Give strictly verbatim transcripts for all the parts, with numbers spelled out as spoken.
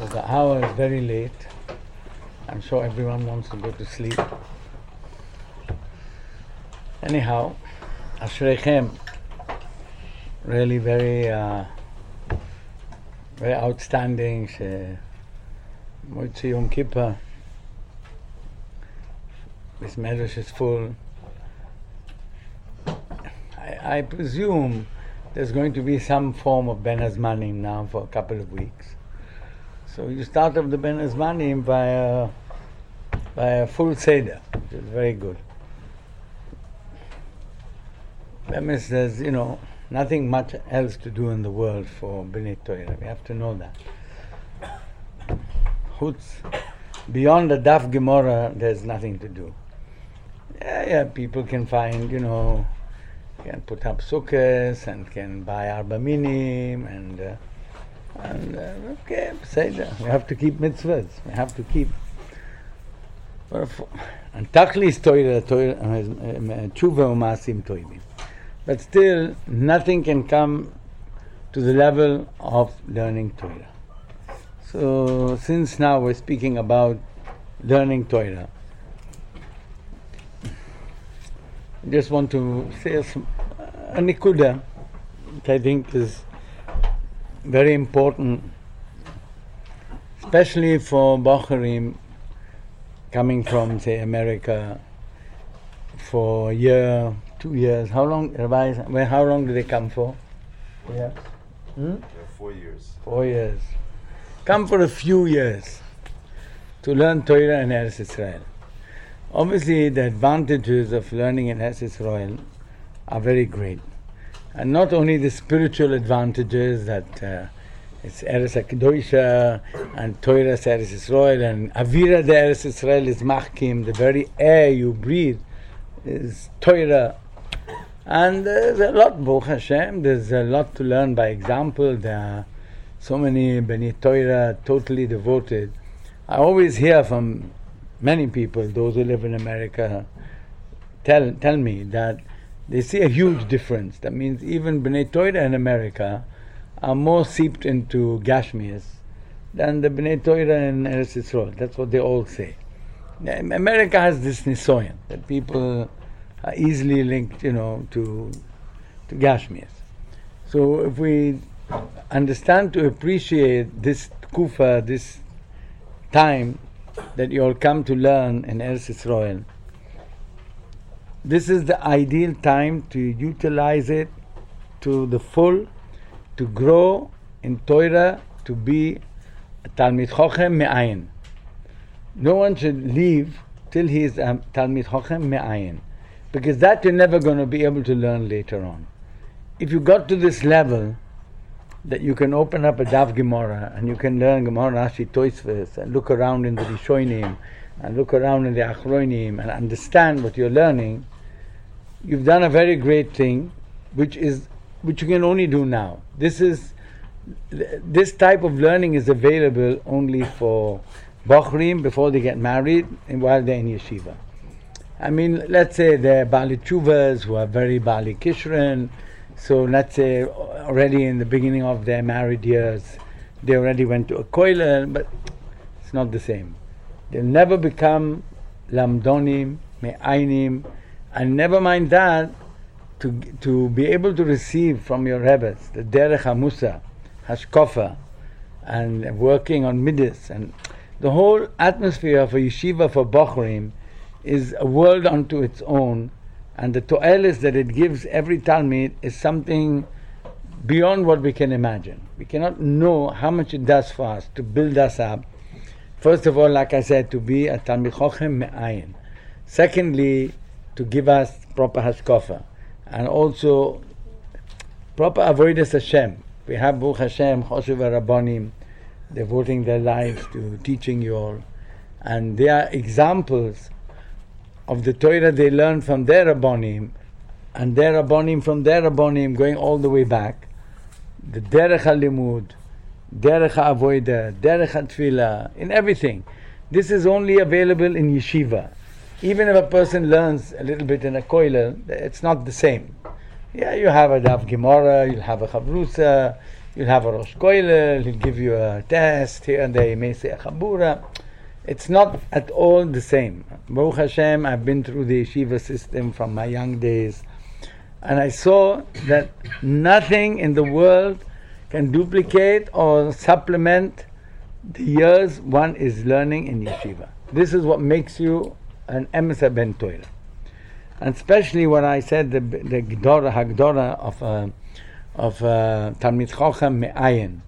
the hour is very late. I'm sure everyone wants to go to sleep. Anyhow, Ashreichem, really very, uh, very outstanding. Moitzi Yom Kippur. This medrash is full. I, I presume there's going to be some form of Ben Hazmanim now for a couple of weeks. So you start off the Ben Hazmanim by a, by a full Seder, which is very good. That means there's, you know, nothing much else to do in the world for Bnei Torah. We have to know that. Chutz, beyond the Daf Gemara, there's nothing to do. Yeah, yeah, people can find, you know, can put up sukkahs and can buy arba minim and, uh, and uh, okay, Seder. We have to keep mitzvahs. We have to keep. And Tachlis Torah, Tshuva u'maasim toivim. But still, nothing can come to the level of learning Torah. So, since now we're speaking about learning Torah, I just want to say some, a nikuda, which I think is very important, especially for Bocharim coming from, say, America for a year, two years. How long, Rabbi, how long do they come for? Yeah. Hmm? Yeah, four years. Four years. Come for a few years to learn Torah in Eretz Israel. Obviously, the advantages of learning in Eretz Israel are very great. And not only the spiritual advantages that uh, it's Eretz HaKedosha and Torah is Eretz Israel and Avira de Eretz Israel is Machkim, the very air you breathe is Torah. And there's a lot, Baruch Hashem, there's a lot to learn by example. There are so many Bnei Torah totally devoted. I always hear from many people, those who live in America, tell tell me that they see a huge difference. That means even Bnei Torah in America are more seeped into Gashmias than the Bnei Torah in Eretz Yisrael. That's what they all say. America has this nisoyan, that people are easily linked, you know, to to Gashmias. So if we understand to appreciate this kufa, this time that you all come to learn in Eretz Yisrael, this is the ideal time to utilize it to the full, to grow in Torah, to be a Talmid Chochem Me'ayin. No one should leave till he is a Talmid Chochem Me'ayin, because that you're never going to be able to learn later on. If you got to this level that you can open up a Daf Gemara and you can learn Gemara Rashi Tosfos and look around in the Rishonim and look around in the Achronim and understand what you're learning, you've done a very great thing, which is which you can only do now. This is this type of learning is available only for Bochrim before they get married and while they're in yeshiva. I mean, let's say they're Bali Tshuvas who are very Bali Kishrin. So let's say already in the beginning of their married years, they already went to a koilel, but it's not the same. They'll never become lamdonim, me'ainim, and never mind that, to to be able to receive from your rebbes the derech hamusa, hashkofa, and working on midas, and the whole atmosphere of a yeshiva for Bochrim is a world unto its own. And the to'elis that it gives every Talmid is something beyond what we can imagine. We cannot know how much it does for us to build us up. First of all, like I said, to be a Talmid Chochem Me'ayin. Secondly, to give us proper hashkofa. And also, proper avodas Hashem. We have Baruch Hashem, Choshev Rabbanim, devoting their lives to teaching you all. And they are examples of the Torah they learn from their Rabbanim, and their Rabbanim from their Rabbanim, going all the way back. The Derech HaLimud, Derech HaAvoida, Derech HaTfilah, in everything. This is only available in yeshiva. Even if a person learns a little bit in a koilel, it's not the same. Yeah, you have a Daf Gemara, you'll have a Chavrusa, You'll have a Rosh Koilel, he'll give you a test, here and there he may say a Chabura. It's not at all the same. Baruch Hashem, I've been through the yeshiva system from my young days, and I saw that nothing in the world can duplicate or supplement the years one is learning in yeshiva. This is what makes you an Emes Ben Torah. And especially when I said the the Gdora, Hagdora of uh, of uh, Talmid Chochem Me'ayin.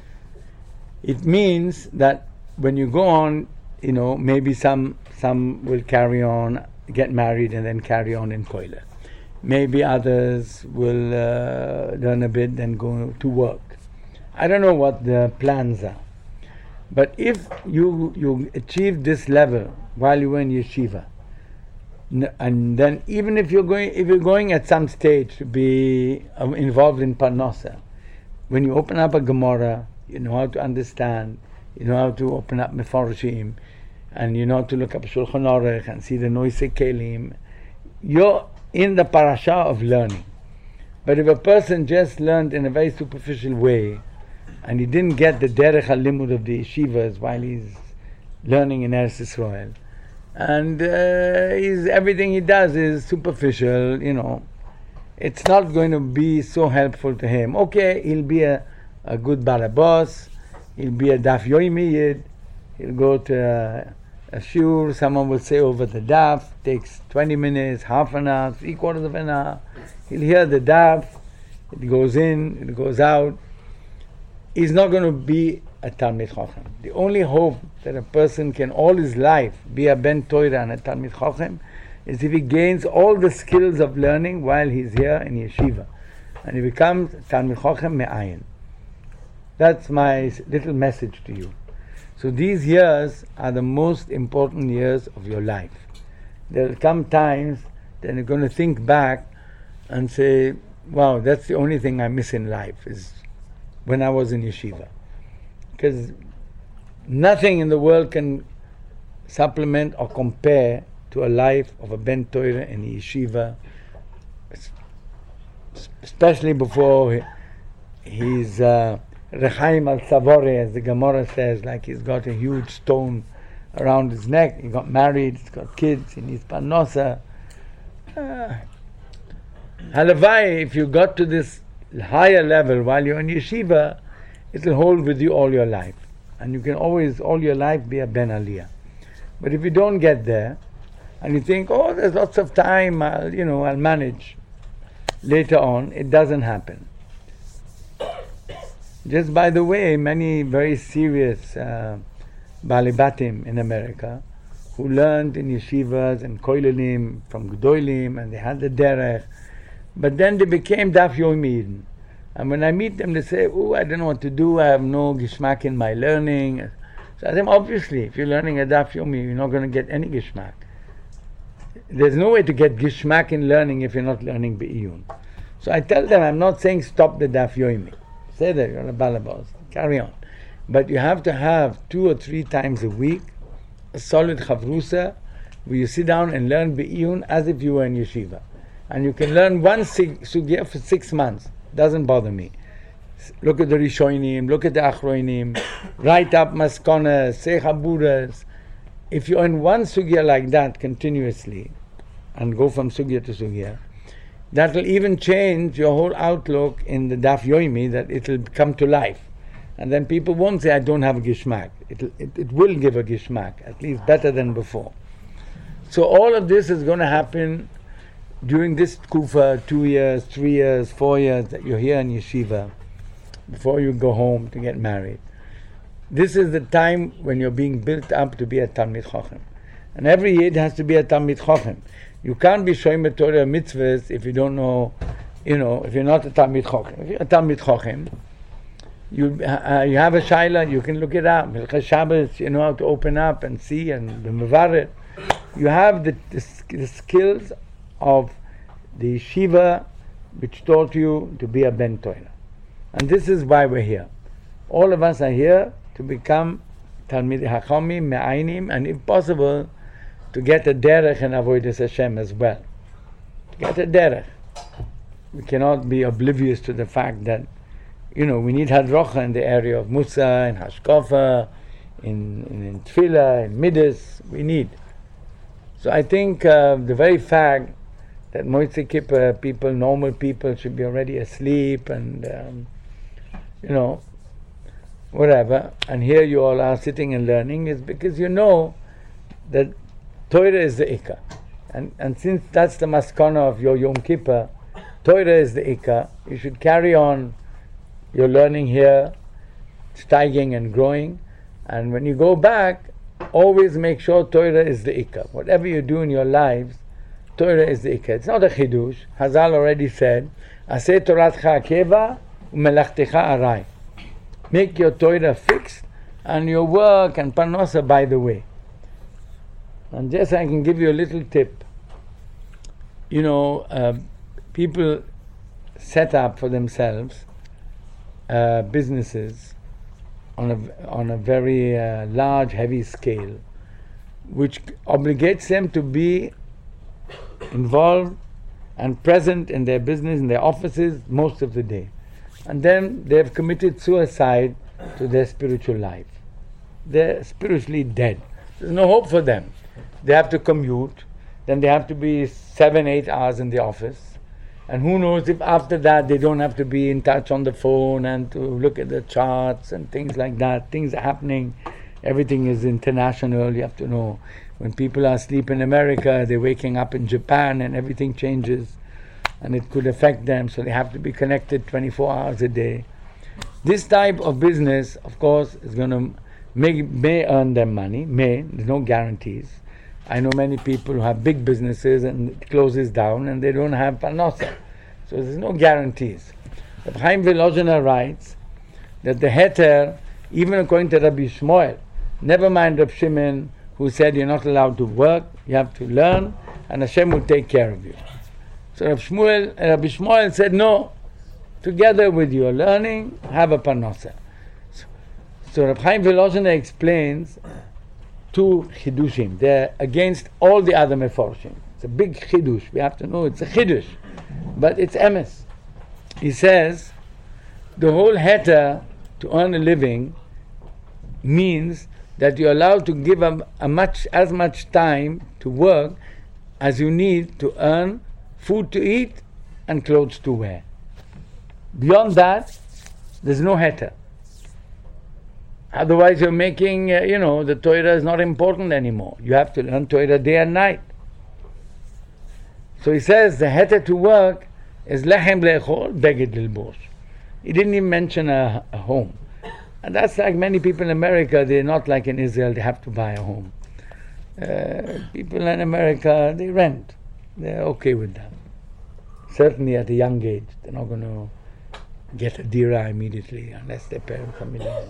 It means that when you go on, you know, maybe some some will carry on, get married and then carry on in Koilel. Maybe others will uh, learn a bit, then go to work. I don't know what the plans are. But if you you achieve this level while you were in yeshiva, n- and then even if you're going if you're going at some stage to be um, involved in parnasa, when you open up a Gemara, you know how to understand, you know how to open up Mefarshim, and you know how to look up Shulchan Aruch and see the Noise Kelim. You're in the parasha of learning. But if a person just learned in a very superficial way, and he didn't get the derech halimud of the yeshivas while he's learning in Eretz Yisrael, and uh, he's, everything he does is superficial, you know, it's not going to be so helpful to him. Okay, he'll be a, a good balabos, he'll be a daf yomi yid, he'll go to a, a shiur, someone will say over the daf, takes twenty minutes, half an hour, three quarters of an hour, he'll hear the daf, it goes in, it goes out. He's not going to be a Talmid Chochem. The only hope that a person can all his life be a Ben Torah and a Talmid Chochem is if he gains all the skills of learning while he's here in yeshiva, and he becomes Talmid Chochem Me'ayin. That's my little message to you. So these years are the most important years of your life. There will come times that you're going to think back and say, wow, that's the only thing I miss in life, is when I was in yeshiva. Because nothing in the world can supplement or compare to a life of a Ben Torah in yeshiva, especially before he's uh, Rechaim al Savore, as the Gemara says, like he's got a huge stone around his neck, he got married, he's got kids, he needs parnosa. Uh, Halavai, if you got to this higher level while you're in yeshiva, it will hold with you all your life, and you can always all your life be a Ben Aliyah. But if you don't get there and you think, oh, there's lots of time, I'll, you know, I'll manage later on, it doesn't happen. Just by the way, many very serious uh, Balibatim in America who learned in yeshivas and koilelim from Gdoilim, and they had the derech, but then they became Daf Yomi. And when I meet them, they say, oh, I don't know what to do, I have no gishmak in my learning. So I say, obviously, if you're learning a Daf Yomi, you're not going to get any gishmak. There's no way to get gishmak in learning if you're not learning Be'iyun. So I tell them, I'm not saying stop the Daf Yomi. Say that, you're a balabas, carry on. But you have to have two or three times a week a solid chavrusa where you sit down and learn Be'iyun as if you were in yeshiva. And you can learn one sugya for six months. Doesn't bother me. Look at the Rishonim, look at the Achroinim, write up maskonas, say chaburas. If you're in one sugya like that continuously, and go from sugya to sugya, that will even change your whole outlook in the Daf Yomi, that it will come to life. And then people won't say, I don't have a gishmak. It, it, it will give a gishmak, at least better than before. So all of this is going to happen during this kufa, two years, three years, four years that you're here in yeshiva, before you go home to get married. This is the time when you're being built up to be a Talmid Chochem. And every yid has to be a Talmid Chochem. You can't be Shomer Torah mitzvahs if you don't know, you know, if you're not a Talmid Chochem. If you're a Talmid Chochem, you, uh, you have a shaila, you can look it up. Milchas Shabbos, you know how to open up and see and the mevaret. You have the, the, the skills of the yeshiva which taught you to be a Ben Torah. And this is why we're here. All of us are here to become Talmid Chachamim, Me'ainim, and if possible, to get a derech and avodas Hashem as well. To get a derech. We cannot be oblivious to the fact that you know, we need hadrocha in the area of Musa, in Hashkafa, in, in, in Tefillah, in Midas, we need. So I think uh, the very fact that Motzei Kippur people, normal people, should be already asleep and, um, you know, whatever, and here you all are sitting and learning, is because you know that Torah is the Ikka. And, and since that's the maskana of your Yom Kippur, Torah is the Ikka, you should carry on your learning here, steiging and growing, and when you go back, always make sure Torah is the Ikka. Whatever you do in your lives, Torah is the Ikka. It's not a chidush. Hazal already said, Aseh Toratcha Akeva u'melachtecha arai. Make your Torah fixed and your work and parnasa by the way. And just I can give you a little tip. You know, uh, people set up for themselves uh, businesses on a, on a very uh, large, heavy scale, which obligates them to be involved and present in their business, in their offices, most of the day. And then they have committed suicide to their spiritual life. They're spiritually dead. There's no hope for them. They have to commute, then they have to be seven, eight hours in the office. And who knows if after that they don't have to be in touch on the phone and to look at the charts and things like that. Things are happening. Everything is international. You have to know when people are asleep in America, they're waking up in Japan and everything changes. And it could affect them, so they have to be connected twenty-four hours a day. This type of business, of course, is going to make, may earn them money, may, there's no guarantees. I know many people who have big businesses and it closes down and they don't have parnasa. So there's no guarantees. But Chaim Volozhiner writes that the heter, even according to Rabbi Shmuel, never mind Rabbi Shimon, who said you're not allowed to work, you have to learn, and Hashem will take care of you. So Rabbi Shmuel, Rabbi Shmuel said, no, together with your learning, have a parnasa. So, so Rabbi Chaim Volozhiner explains two chidushim. They're against all the other meforshim. It's a big chidush. We have to know it's a chidush, but it's emes. He says the whole heter to earn a living means that you're allowed to give a, a much as much time to work as you need to earn food to eat and clothes to wear. Beyond that, there's no heter. Otherwise you're making, uh, you know, the Torah is not important anymore. You have to learn Torah day and night. So he says the heter to work is lechem le'echol, beged lilbosh. He didn't even mention a, a home. And that's like many people in America, they're not like in Israel, they have to buy a home. Uh, people in America, they rent. They're okay with that. Certainly at a young age, they're not going to get a dira immediately unless their parents are millionaires.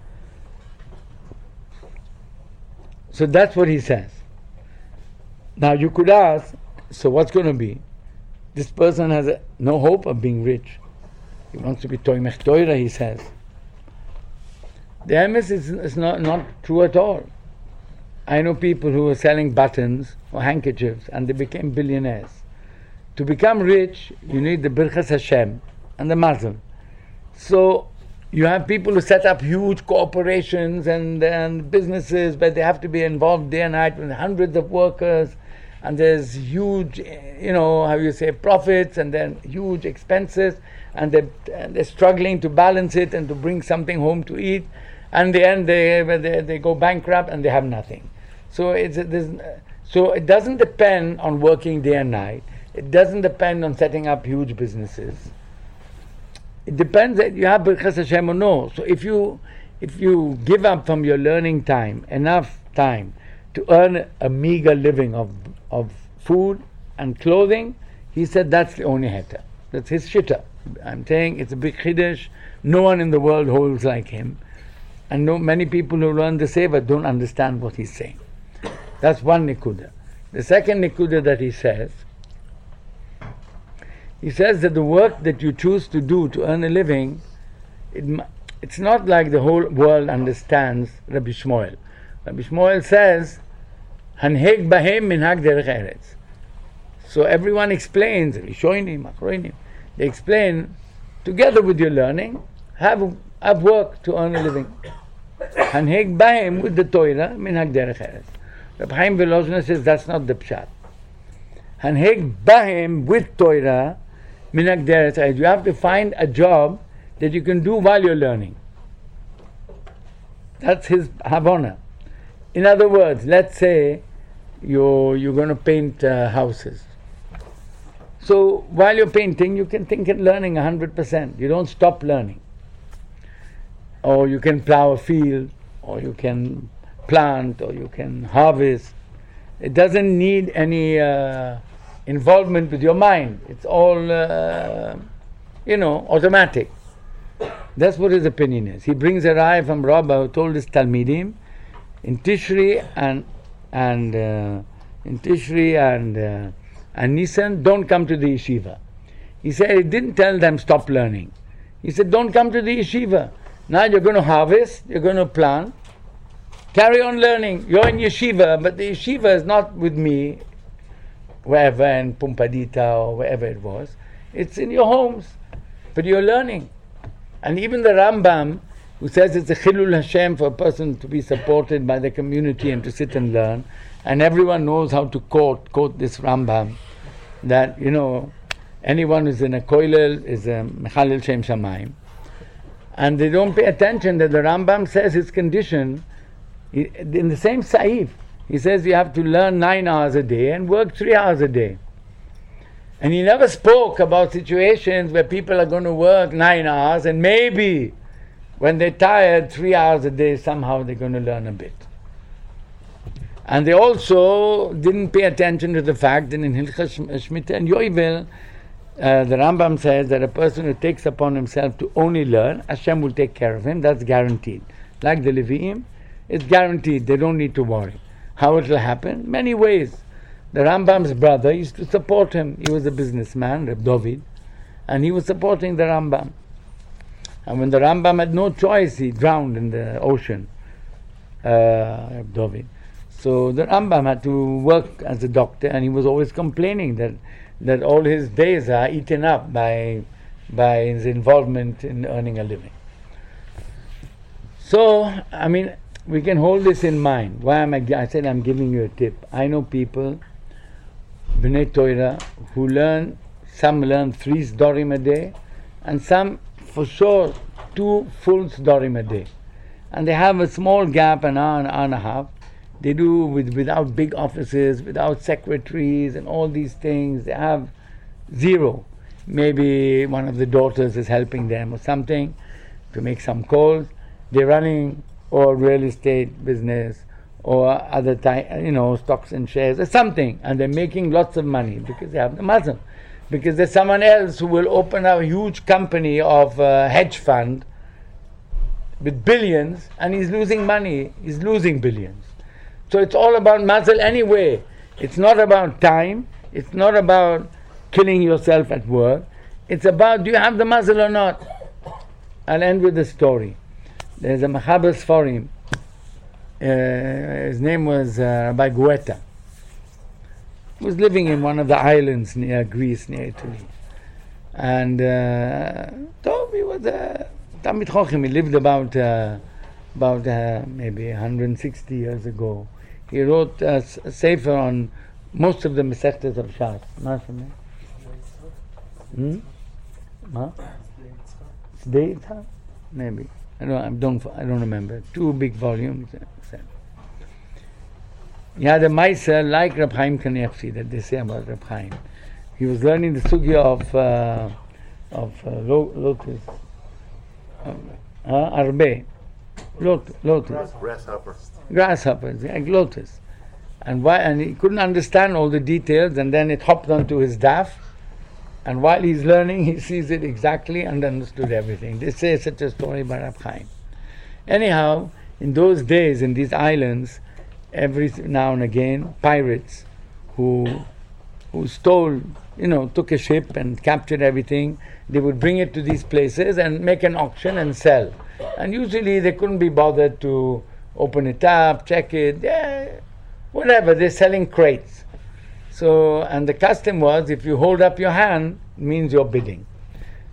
So that's what he says. Now you could ask, so what's going to be? This person has a, no hope of being rich. He wants to be toimech Torah, he says. The emes is, is not, not true at all. I know people who are selling buttons or handkerchiefs and they became billionaires. To become rich, you need the Birchas Hashem and the mazel. So you have people who set up huge corporations and, and businesses, but they have to be involved day and night with hundreds of workers, and there's huge, you know, how you say, profits, and then huge expenses, and they're, and they're struggling to balance it and to bring something home to eat, and in the end they, they, they go bankrupt and they have nothing. So it's so it doesn't depend on working day and night. It doesn't depend on setting up huge businesses. It depends that you have Birchas Hashem or no. So if you if you give up from your learning time, enough time to earn a meager living of of food and clothing, he said that's the only heter. That's his shitta. I'm saying it's a big chiddush. No one in the world holds like him. And no, many people who learn the Seva don't understand what he's saying. That's one nikuda. The second nikuda that he says, he says that the work that you choose to do to earn a living, it, it's not like the whole world understands Rabbi Shmuel. Rabbi Shmuel says, Hanheg bahem minhag derech eretz. So everyone explains, Rishonim, Achronim, they explain, together with your learning, have, have work to earn a living. Hanheg bahem with the Torah, minhag derech eretz. Reb Chaim Volozhin says that's not the pshat. Hanheg bahem with Torah, minhag derech eretz. You have to find a job that you can do while you're learning. That's his havana. In other words, let's say you're, you're going to paint uh, houses. So while you're painting, you can think and learning one hundred percent. You don't stop learning. Or you can plow a field, or you can plant, or you can harvest. It doesn't need any uh, involvement with your mind. It's all, uh, you know, automatic. That's what his opinion is. He brings a raya from Rabbah who told his Talmidim, in Tishri and and uh, in Tishri and uh, and Nisan, don't come to the yeshiva. He said he didn't tell them stop learning. He said don't come to the yeshiva. Now you're going to harvest, you're going to plant. Carry on learning. You're in yeshiva, but the yeshiva is not with me, wherever in Pumpadita or wherever it was. It's in your homes, but you're learning. And even the Rambam, who says it's a chilul Hashem for a person to be supported by the community and to sit and learn, and everyone knows how to quote quote this Rambam, that, you know, anyone who's in a koilel is a mechalel shem shamayim. And they don't pay attention that the Rambam says his condition, in the same Saif, he says you have to learn nine hours a day and work three hours a day. And he never spoke about situations where people are going to work nine hours and maybe when they're tired, three hours a day, somehow they're going to learn a bit. And they also didn't pay attention to the fact that in Hilchas Shmita and Yovel, uh, the Rambam says that a person who takes upon himself to only learn, Hashem will take care of him. That's guaranteed. Like the Leviim, it's guaranteed. They don't need to worry. How it will happen? Many ways. The Rambam's brother used to support him. He was a businessman, Reb David, and he was supporting the Rambam. And when the Rambam had no choice, he drowned in the ocean, uh, Reb David. So the Rambam had to work as a doctor, and he was always complaining that that all his days are eaten up by by his involvement in earning a living. So, I mean, we can hold this in mind. Why am I? I said I'm giving you a tip. I know people, B'nai Torah, who learn. Some learn three sdorim a day, and some, for sure, two full sdorim a day. And they have a small gap, an hour, an hour and a half. They do with without big offices, without secretaries and all these things. They have zero. Maybe one of the daughters is helping them or something to make some calls. They're running or real estate business or other type, you know, stocks and shares or something, and they're making lots of money because they have the muscle. Because there's someone else who will open a huge company of a hedge fund with billions, and he's losing money. He's losing billions. So it's all about muscle anyway. It's not about time. It's not about killing yourself at work. It's about, do you have the muscle or not? I'll end with a story. There's a Mechaber Sforim. Uh, his name was uh, Rabbi Guetta. He was living in one of the islands near Greece, near Italy. And uh, so he was a Talmid Chochem. He lived about uh, about uh, maybe one hundred sixty years ago. He wrote a sefer on most of the Masechtas of Shas. Hmm? Huh? Sdei Yitzhak? Maybe. I don't, I don't, I don't remember. Two big volumes. He had a Meiser like Reb Chaim Kanievsky that they say about Reb Chaim. He was learning the sugya of uh, of uh, lo- lotus, uh, arbe, lot, lotus, grasshopper, grasshoppers, like lotus, and why? And he couldn't understand all the details, and then it hopped onto his daf, and while he's learning, he sees it exactly and understood everything. They say such a story by Reb Chaim. Anyhow, in those days, in these islands, every now and again, pirates who who stole, you know, took a ship and captured everything, they would bring it to these places and make an auction and sell. And usually they couldn't be bothered to open it up, check it, yeah, whatever, they're selling crates. So, and the custom was, if you hold up your hand, it means you're bidding.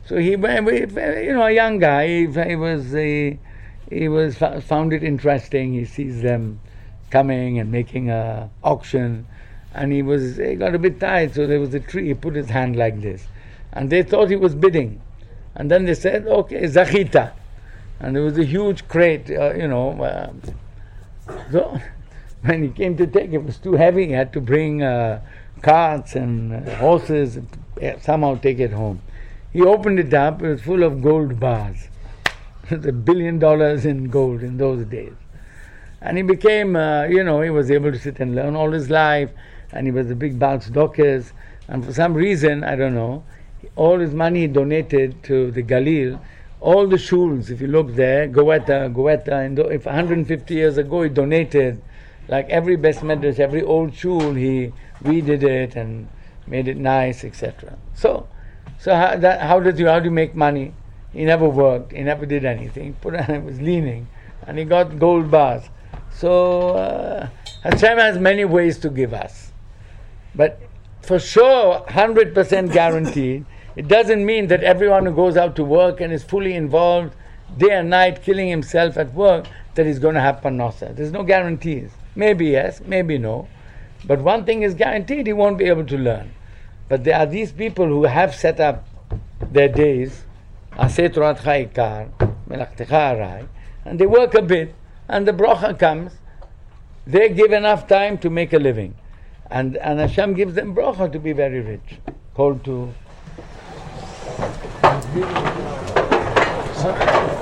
So he, you know, a young guy, he, he was, he, he was found it interesting. He sees them coming and making a auction, and he was he got a bit tired. So there was a tree. He put his hand like this, and they thought he was bidding, and then they said, "Okay, Zachita," and there was a huge crate, uh, you know. Uh, so when he came to take it, it was too heavy. He had to bring uh, carts and uh, horses and somehow take it home. He opened it up. It was full of gold bars. It was a billion dollars in gold in those days. And he became, uh, you know, he was able to sit and learn all his life, and he was a big Baal Tzedakah, and for some reason, I don't know, all his money he donated to the Galil, all the shuls, if you look there, Goeta, Goeta, and if one hundred fifty years ago he donated, like every best medrash, every old shul, he redid it and made it nice, et cetera. So, so how, that, how did you, how do you make money? He never worked, he never did anything, put on, he was leaning, and he got gold bars. So uh, Hashem has many ways to give us. But for sure, one hundred percent guaranteed, it doesn't mean that everyone who goes out to work and is fully involved day and night, killing himself at work, that he's going to have parnasa. There's no guarantees. Maybe yes, maybe no. But one thing is guaranteed, he won't be able to learn. But there are these people who have set up their days, Aseh Toratcha Ikar, Melachtecha Arai, and they work a bit, and the bracha comes. They give enough time to make a living. And, and Hashem gives them bracha to be very rich. Called to... Huh?